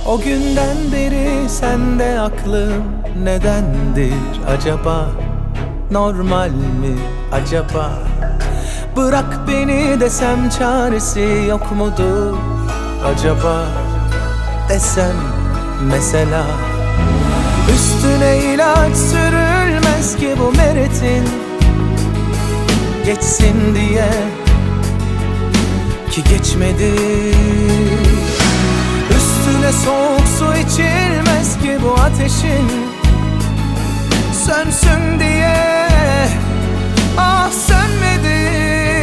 O günden beri sende aklım nedendir acaba? Normal mi acaba? Bırak beni desem çaresi yok mudur acaba? Desem mesela. Üstüne ilaç sürülmez ki bu meretin, geçsin diye ki geçmedi. Üstüne soğuk su içilmez ki bu ateşin, sönsün diye ah sönmedi.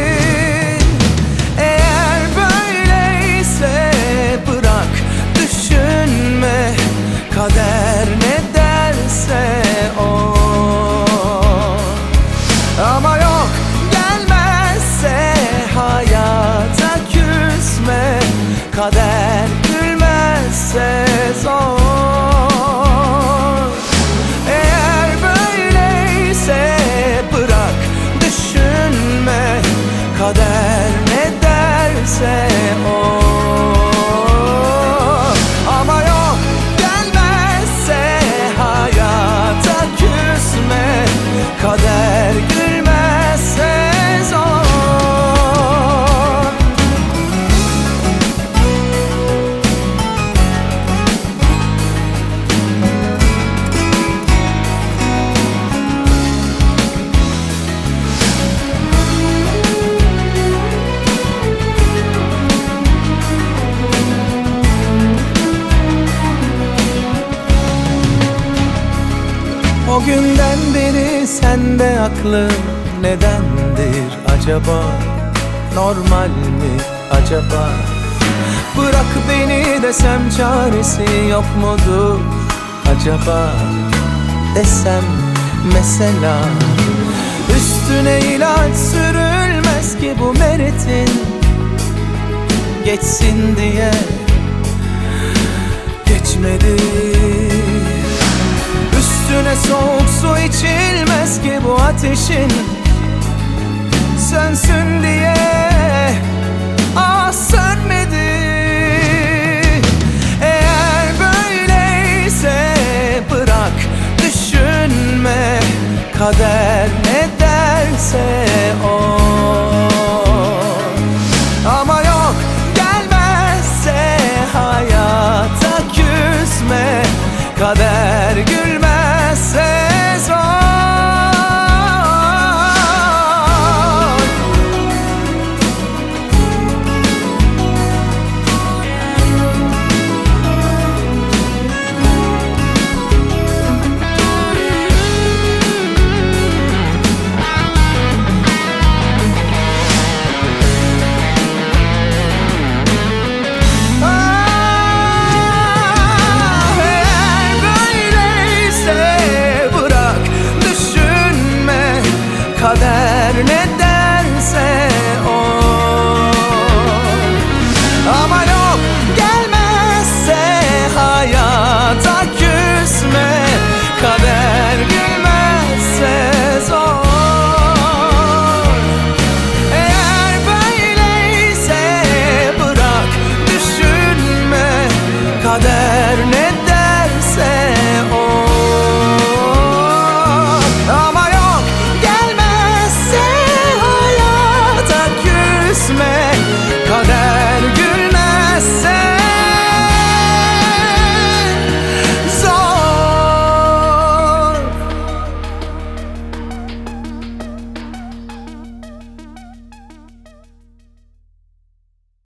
Eğer böyleyse bırak düşünme, kader ne derse o. Ama yok gelmezse hayata küsme, kader gülmezse zor. Eğer böyleyse bırak düşünme, kader ne derse o. Ama yok gelmezse hayata küsme, kader gülmezse zor. O günden beri sende aklım nedendir acaba? Normal mi acaba? Bırak beni desem çaresi yok mudur acaba? Desem mesela. Üstüne ilaç sürülmez ki bu meretin, geçsin diye geçmedi. Üstüne soğuk su içilmez ki bu ateşin, sönsün diye ah sönmedi. Eğer böyleyse bırak düşünme, kader ne derse o. Ama yok gelmezse hayata küsme, kader gülmezse zor. Kader